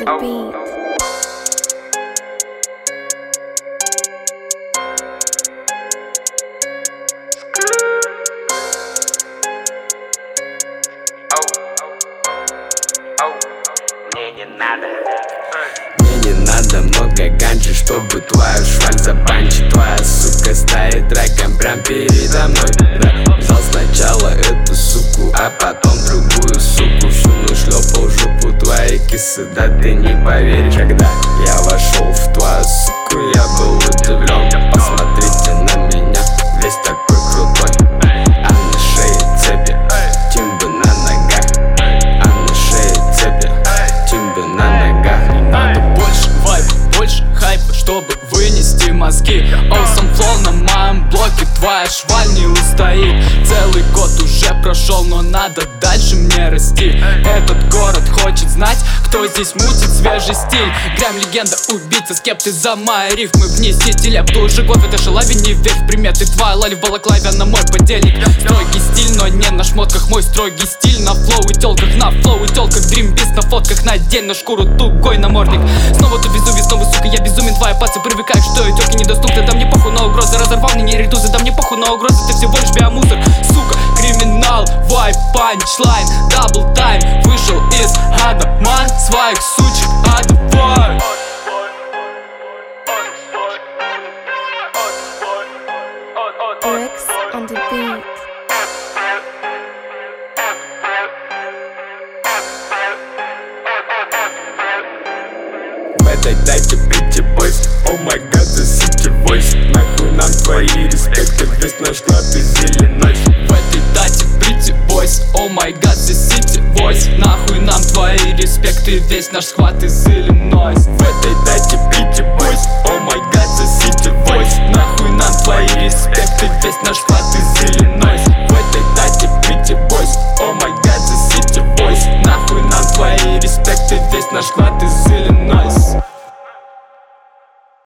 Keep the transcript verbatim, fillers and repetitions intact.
beat. Мне не надо Мне не надо много ганджи, чтобы твою шваль забанчить. Твоя сука стоит раком прям передо мной, да. Взял сначала эту суку, а потом другую суку. Всю нашлепал в жопу твоей кисы, да ты не поверишь. Когда я вошел в твою суку, я был удивлен. Посмотрите на меня, весь такой крутой. А на шее цепи, тимбы на ногах. А на шее цепи, тимбы на ногах. Надо больше вайб, больше хайпа, чтобы вынести мозги. Awesome flow на моем блоке, твоя шваль не устоит. Целый год уже прошел, но надо дальше мне расти. Этот город хочет знать, кто здесь мутит свежий стиль. Грэм легенда, убийца, скепты за мои рифмы. Внесите лепту, уже год в этой шалаве, не верь в приметы. Твоя лали в балаклаве, на мой подельник. Строгий стиль, но не на шмотках. Мой строгий стиль на флоу и тёлках. На флоу и тёлках, Dream Beast на фотках. Надень на шкуру тугой намордник. Снова ту везу, снова, сука, я безумен. Твоя паца привыкает, что и тёлки недоступны. Да мне похуй на угрозы, разорвал мне не редузы. Да мне похуй на угрозы, ты всего лишь биомусор. Сука, криминал, вайп, панчлайн, дабл тайм. Вышел из ада, ман, своих сучек отбой. Rex on the beat. В этой дайте прийти бойс, о май гад, засите войс. Нахуй нам твои респекты, весь наш клад и зеленой. В этой дате прийти бойс, о май гад, the city voice. Нахуй нам твои респекты, весь наш схват из Иллинойс. В этой дате прийти бойс, о май гад, the city voice. Нахуй нам твои респекты, весь наш схват из Иллинойс. В этой дате прийти бойс, о май гад, the city voice. Нахуй нам твои респекты, весь наш схват